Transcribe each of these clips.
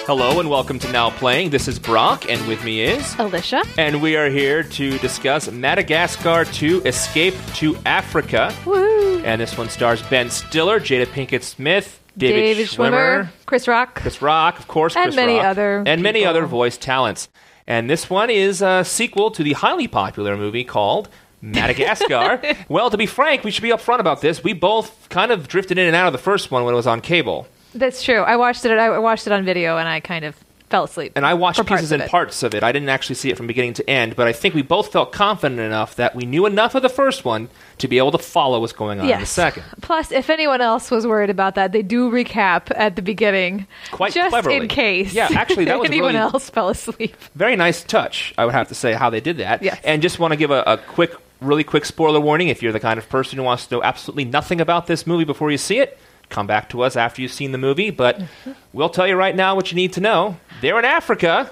Hello and welcome to Now Playing. This is Brock, and with me is... Alicia. And we are here to discuss Madagascar 2 Escape to Africa. Woo! And this one stars Ben Stiller, Jada Pinkett Smith, David Schwimmer, Chris Rock, of course, and many other voice talents. And this one is a sequel to the highly popular movie called Madagascar. Well, to be frank, we should be upfront about this. We both kind of drifted in and out of the first one when it was on cable. That's true. I watched it on video, and I kind of fell asleep. And I watched pieces and parts of it. I didn't actually see it from beginning to end, but I think we both felt confident enough that we knew enough of the first one to be able to follow what's going on in the second. Plus, if anyone else was worried about that, they do recap at the beginning. Quite just cleverly. In case. Yeah, actually, that was anyone else fell asleep. Very nice touch, I would have to say, how they did that. Yes. And just want to give a really quick spoiler warning. If you're the kind of person who wants to know absolutely nothing about this movie before you see it, come back to us after you've seen the movie, but we'll tell you right now what you need to know. They're in Africa,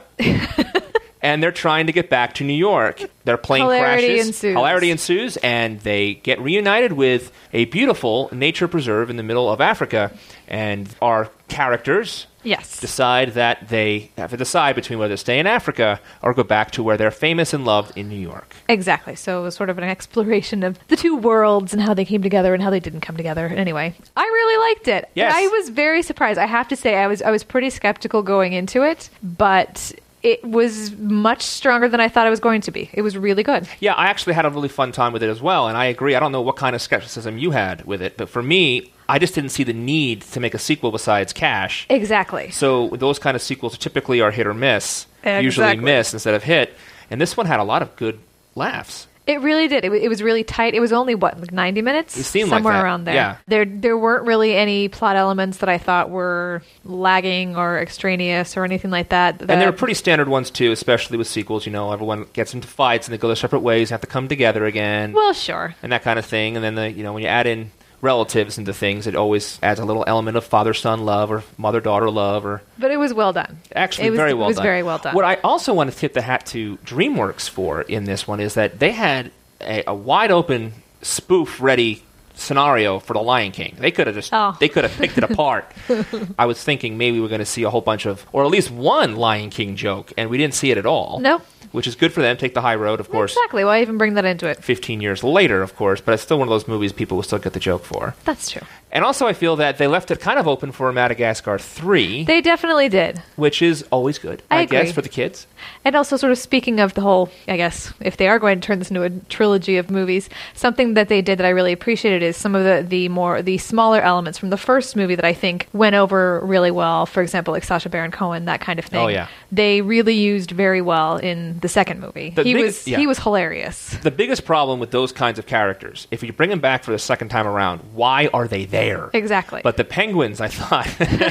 and they're trying to get back to New York. Their plane crashes. Hilarity ensues, and they get reunited with a beautiful nature preserve in the middle of Africa, and our characters decide that they have to decide between whether to stay in Africa or go back to where they're famous and loved in New York. Exactly. So it was sort of an exploration of the two worlds and how they came together and how they didn't come together. Anyway, I really liked it. Yes. I was very surprised. I have to say, I was pretty skeptical going into it, but it was much stronger than I thought it was going to be. It was really good. Yeah, I actually had a really fun time with it as well, and I agree. I don't know what kind of skepticism you had with it, but for me, I just didn't see the need to make a sequel besides cash. Exactly. So those kind of sequels typically are hit or miss. Exactly. Usually miss instead of hit. And this one had a lot of good laughs. It really did. It was really tight. It was only, 90 minutes? It seemed somewhere like that. Around there. Yeah. There weren't really any plot elements that I thought were lagging or extraneous or anything like that. And they're pretty standard ones, too, especially with sequels. You know, everyone gets into fights and they go their separate ways and have to come together again. Well, sure. And that kind of thing. And then, when you add in relatives into things, it always adds a little element of father-son love or mother-daughter love. But it was well done. Actually, very well done. It was very well done. What I also want to tip the hat to DreamWorks for in this one is that they had a wide-open, spoof-ready scenario for The Lion King. They could have picked it apart. I was thinking maybe we're going to see a whole bunch of, or at least one Lion King joke, and we didn't see it at all. Nope. Which is good for them. Take the high road, of course. Exactly. Why even bring that into it? 15 years later, of course, but it's still one of those movies people will still get the joke for. That's true. And also, I feel that they left it kind of open for Madagascar 3. They definitely did. Which is always good, I guess, for the kids. And also, sort of speaking of the whole, I guess, if they are going to turn this into a trilogy of movies, something that they did that I really appreciated is some of the smaller elements from the first movie that I think went over really well. For example, like Sacha Baron Cohen, that kind of thing. Oh, yeah. They really used very well in the second movie. He was hilarious. The biggest problem with those kinds of characters, if you bring them back for the second time around, why are they there? Exactly. But the penguins, I thought,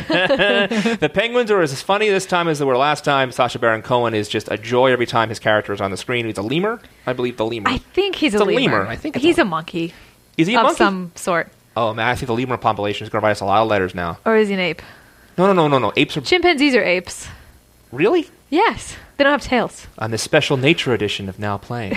the penguins are as funny this time as they were last time. Sacha Baron Cohen is just a joy every time his character is on the screen. He's a lemur, I believe. The lemur. I think he's a lemur. I think he's a monkey. Is he a monkey? Of some sort. Oh man, I think the lemur population is going to write us a lot of letters now. Or is he an ape? No. Apes are chimpanzees are apes. Really? Yes. They don't have tails. On this special nature edition of Now Playing.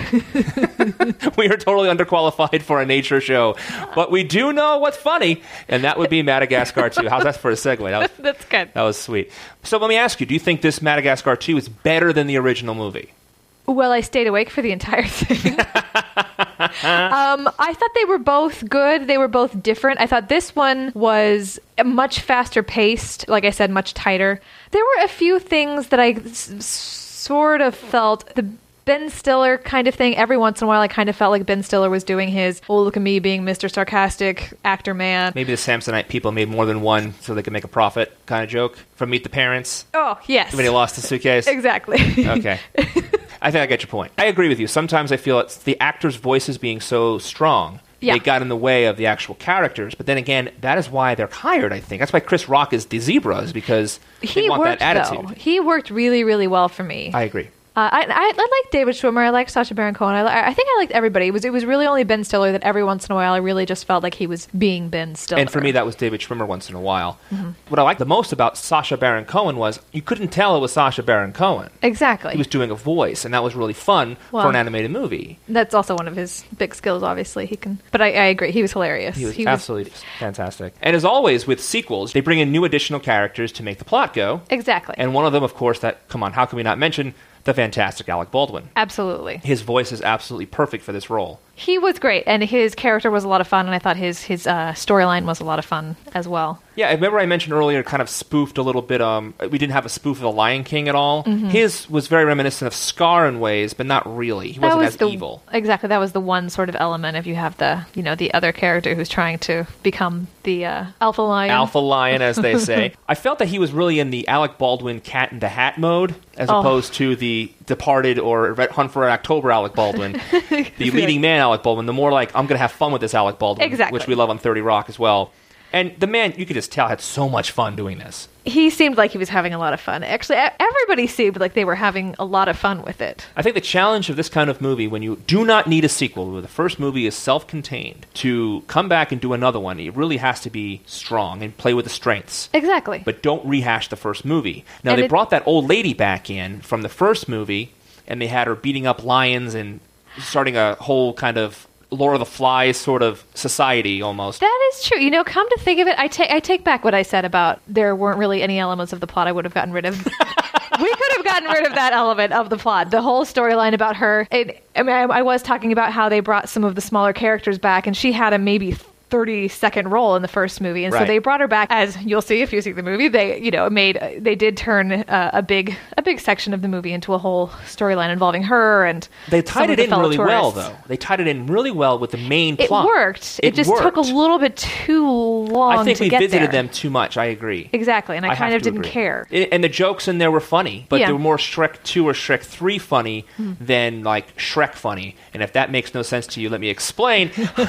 We are totally underqualified for a nature show. But we do know what's funny, and that would be Madagascar 2. How's that for a segue? That's good. That was sweet. So let me ask you, do you think this Madagascar 2 is better than the original movie? Well, I stayed awake for the entire thing. I thought they were both good. They were both different. I thought this one was much faster paced. Like I said, much tighter. There were a few things that I sort of felt the Ben Stiller kind of thing. Every once in a while, I kind of felt like Ben Stiller was doing his, oh, look at me being Mr. Sarcastic actor man. Maybe the Samsonite people made more than one so they could make a profit kind of joke from Meet the Parents. Oh, yes. When he lost the suitcase. Exactly. Okay. I think I get your point. I agree with you. Sometimes I feel it's the actors' voices being so strong. Yeah. They got in the way of the actual characters. But then again, that is why they're hired, I think. That's why Chris Rock is the zebra, is because they want that attitude. He worked really, really well for me. I agree. I like David Schwimmer. I like Sacha Baron Cohen. I think I liked everybody. It was really only Ben Stiller that every once in a while I really just felt like he was being Ben Stiller. And for me, that was David Schwimmer once in a while. What I liked the most about Sacha Baron Cohen was you couldn't tell it was Sacha Baron Cohen. Exactly. He was doing a voice, and that was really fun for an animated movie. That's also one of his big skills, obviously. But I agree. He was hilarious. He was absolutely fantastic. And as always with sequels, they bring in new additional characters to make the plot go. Exactly. And one of them, of course, come on, how can we not mention the fantastic Alec Baldwin? Absolutely. His voice is absolutely perfect for this role. He was great, and his character was a lot of fun, and I thought his storyline was a lot of fun as well. Yeah, I remember I mentioned earlier, kind of spoofed a little bit. We didn't have a spoof of The Lion King at all. His was very reminiscent of Scar in ways, but not really. He wasn't as evil. Exactly, that was the one sort of element. If you have the other character who's trying to become the alpha lion. Alpha lion, as they say. I felt that he was really in the Alec Baldwin Cat in the Hat mode, as opposed to the Departed or Hunt for October Alec Baldwin, the leading man Alec Baldwin. The more like, I'm going to have fun with this Alec Baldwin, which we love on 30 Rock as well. And the man, you could just tell, had so much fun doing this. He seemed like he was having a lot of fun. Actually, everybody seemed like they were having a lot of fun with it. I think the challenge of this kind of movie, when you do not need a sequel, where the first movie is self-contained, to come back and do another one, it really has to be strong and play with the strengths. Exactly. But don't rehash the first movie. Now, they brought that old lady back in from the first movie, and they had her beating up lions and starting a whole kind of Lord of the Flies sort of society almost. That is true. Come to think of it, I take back what I said about there weren't really any elements of the plot I would have gotten rid of. We could have gotten rid of that element of the plot. The whole storyline about her. I was talking about how they brought some of the smaller characters back, and she had a maybe 30-second role in the first movie, and so they brought her back. As you'll see if you see the movie, they did turn a big section of the movie into a whole storyline involving her, and they tied it in really well, though. They tied it in really well with the main plot. It worked. It just took a little bit too long. I think we visited them too much. I agree. Exactly, and I kind of didn't care. And the jokes in there were funny, but they were more Shrek 2 or Shrek 3 funny than like Shrek funny. And if that makes no sense to you, let me explain.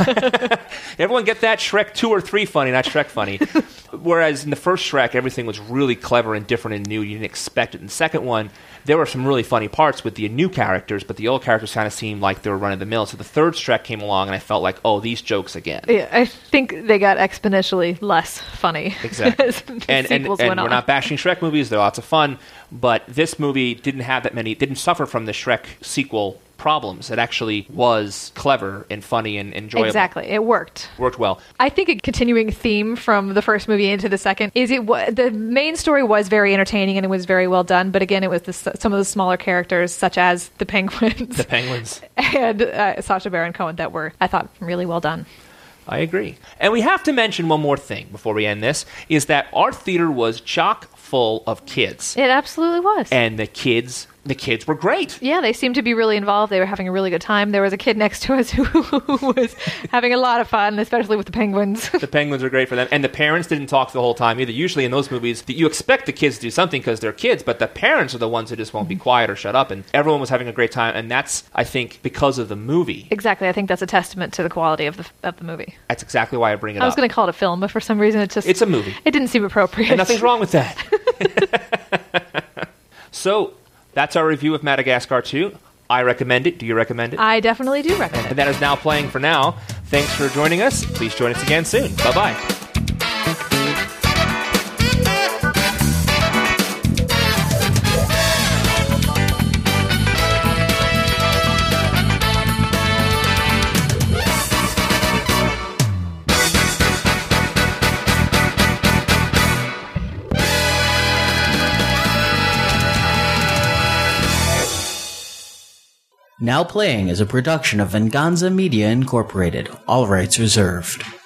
Everyone get that? Shrek 2 or 3 funny, not Shrek funny. Whereas in the first Shrek, everything was really clever and different and new. You didn't expect it. In the second one, there were some really funny parts with the new characters, but the old characters kind of seemed like they were running the mill. So the third Shrek came along, and I felt like, oh, these jokes again. Yeah, I think they got exponentially less funny. Exactly. and we're not bashing Shrek movies. They're lots of fun. But this movie didn't suffer from the Shrek sequel problems. It actually was clever and funny and enjoyable. Exactly. It worked. Worked well. I think a continuing theme from the first movie into the second is the main story was very entertaining and it was very well done, but again, it was some of the smaller characters, such as the penguins. The penguins. And Sacha Baron Cohen that were, I thought, really well done. I agree. And we have to mention one more thing before we end this, is that our theater was chock full of kids. It absolutely was. And the kids were great. Yeah, they seemed to be really involved. They were having a really good time. There was a kid next to us who was having a lot of fun, especially with the penguins. The penguins were great for them. And the parents didn't talk the whole time either. Usually in those movies, you expect the kids to do something because they're kids, but the parents are the ones who just won't be quiet or shut up. And everyone was having a great time. And that's, I think, because of the movie. Exactly. I think that's a testament to the quality of the movie. That's exactly why I bring it up. I was going to call it a film, but for some reason it's a movie. It didn't seem appropriate. And nothing's wrong with that. So, that's our review of Madagascar 2. I recommend it. Do you recommend it? I definitely do recommend it. And that is now playing for now. Thanks for joining us. Please join us again soon. Bye-bye. Now Playing is a production of Venganza Media Incorporated. All rights reserved.